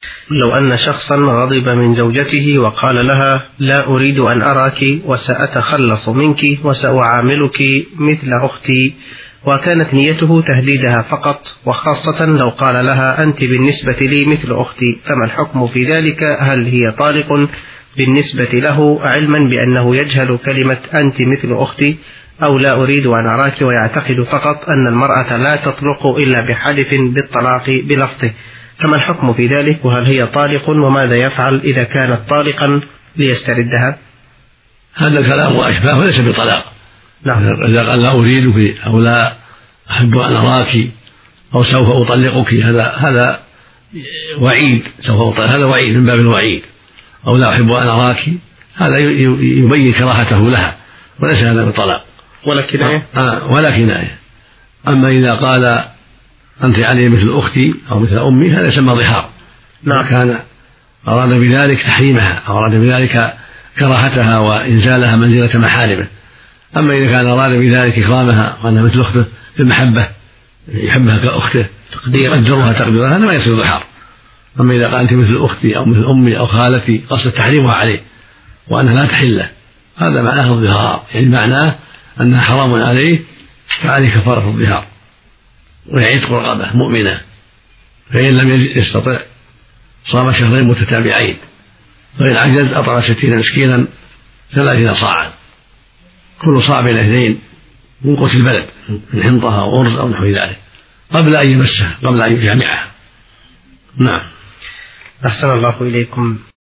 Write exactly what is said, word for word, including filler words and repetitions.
لو أن شخصا غضب من زوجته وقال لها: لا أريد أن أراك وسأتخلص منك وسأعاملك مثل أختي، وكانت نيته تهديدها فقط، وخاصة لو قال لها: أنت بالنسبة لي مثل أختي، فما الحكم في ذلك؟ هل هي طالق بالنسبة له علما بأنه يجهل كلمة أنت مثل أختي، أو لا أريد أن أراك ويعتقد فقط أن المرأة لا تطلق إلا بحلف بالطلاق بلفظه، فما الحكم في ذلك؟ وهل هي طالق؟ وماذا يفعل إذا كانت طالقا ليستردها؟ هذا الكلام وأشباه وليس بطلاق. نعم. إذا قال لا أريدك أو لا أحب أن أراك أو سوف أطلقك، هذا هذا وعيد، سوف أطلق هذا وعيد من باب الوعيد. أو لا أحب أن أراك هذا يبين كراهته لها، وليس هذا بطلاق ولا كناية. آه ولا كناية. أما إذا قال أنت علي مثل أختي أو مثل أمي، هذا يسمى ظهار. نعم. كان أراد بذلك تحريمها أو أراد بذلك كراهتها وإنزالها منزلة محارمه. أما إذا كان أراد بذلك إكرامها وأنها مثل أخته بالمحبة، يحبها كأخته يقدرها تقديرها، هذا ما يصير ظهار. أما إذا قال أنت مثل أختي أو مثل أمي أو خالتي، قصد تحريمها عليه وأنها لا تحله، هذا معناه الظهار، يعني معناه أنها حرام عليه، فعليه كفارة الظهار ويعتق رقبة مؤمنة، فإن لم يستطع صام شهرين متتابعين، فإن عجز أطعم ستين مسكينا ثلاثين صاعا، كل صاع بين اثنين من قوت البلد، من حنطة أو أرز أو نحو ذلك، قبل أن يمسها، قبل أن يجامعها. نعم. أحسن الله إليكم.